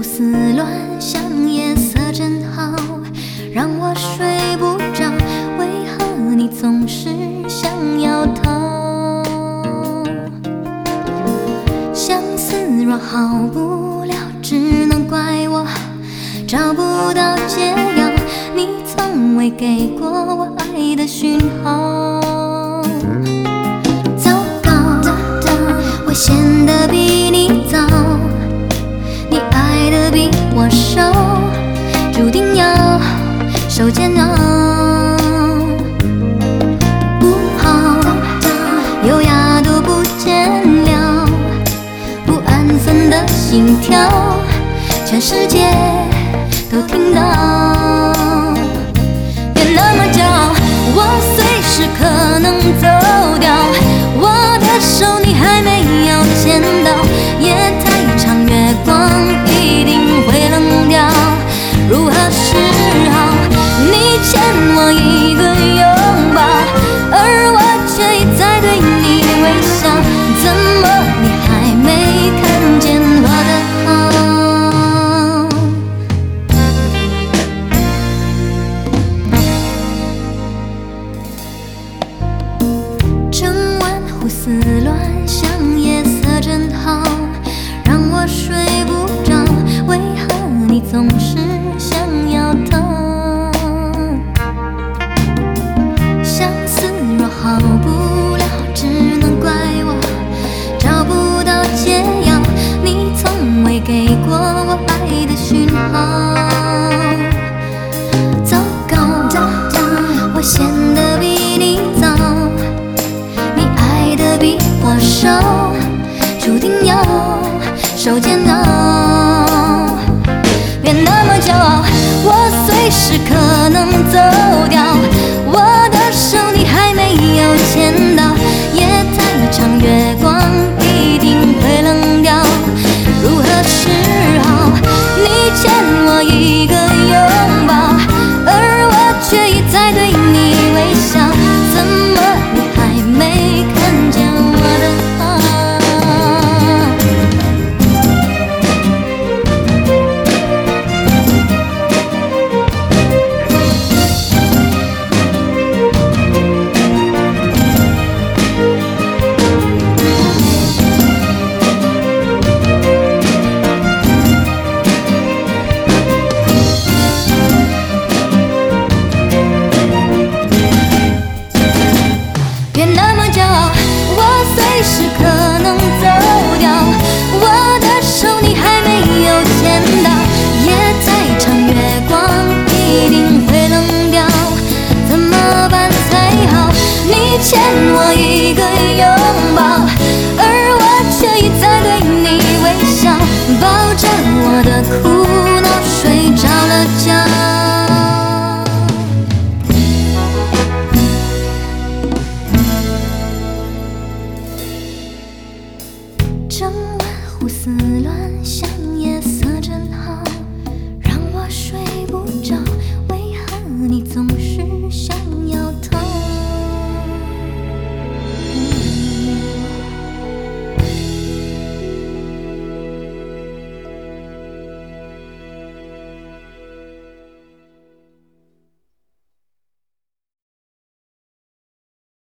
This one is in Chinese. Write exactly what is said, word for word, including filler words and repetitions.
胡思乱想，夜色真好，让我睡不着。为何你总是想要逃？相思若好不了，只能怪我找不到解药。你从未给过我爱的讯号。糟糕，会显得比你早，你爱的比我少，注定要受煎熬。不好，优雅都不见了，不安分的心跳，全世界都听到。别那么骄傲，我随时可能走掉，我的手你还没有牵到，夜太长，月光一定会冷掉。如何是好？你欠我一个拥抱，而我却一再对你微笑，怎么你还没看见我的好？整晚胡思乱想，夜色真好，让我睡不着。为何你总是想要逃？相思若好不了，只能怪我找不到解药。你从未给过我爱的讯号。糟糕，我显得比你早，你爱的比我少，注定要受煎熬。别那么骄傲，我随时可能